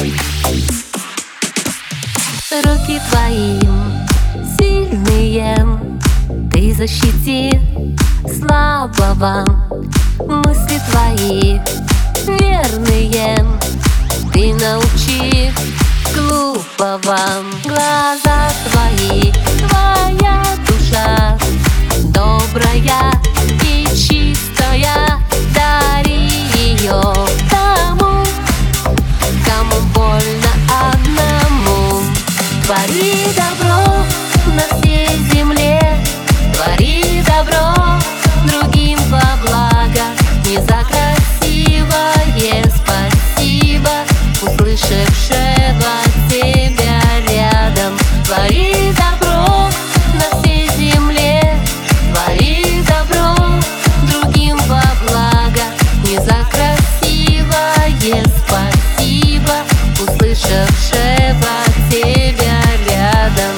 Руки твои сильные, ты защити слабого. Мысли твои верные, ты научи глупого. Глаза твои, твоя душа добрая и чистая. Дари ее тому, кому больно одному. Твори добро на всей земле, твори добро другим во благо. Не за красивое спасибо, услышавшего тебя рядом. Твори добро на всей земле, твори добро другим во благо. Не за красивое спасибо, услышавшего тебя рядом.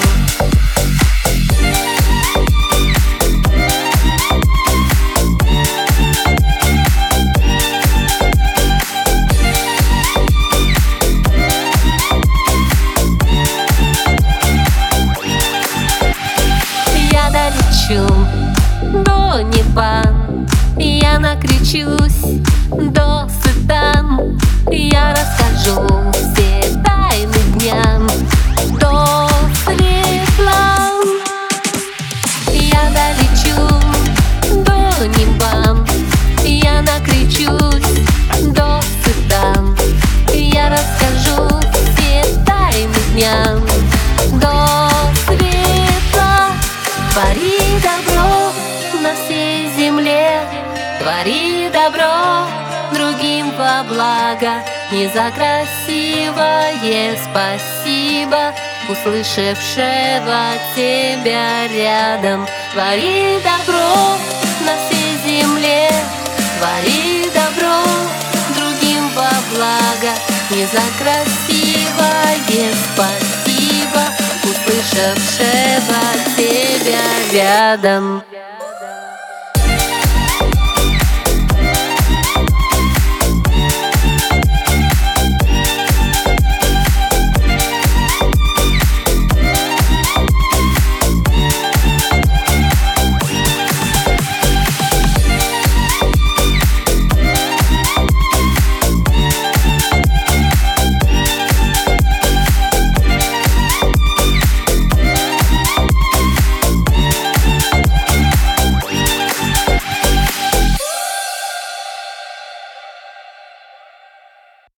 Я долечу до неба, я накричусь до сыта. Я расскажу все тайны дня до светла. Я долечу до неба, я накричусь до сыта. Я расскажу все тайны дня до светла. Твори добро на всей земле, твори добро другим во благо. Не за красивое спасибо, услышавшего тебя рядом. Твори добро на всей земле, твори добро другим во благо. Не за красивое спасибо, услышавшего тебя рядом.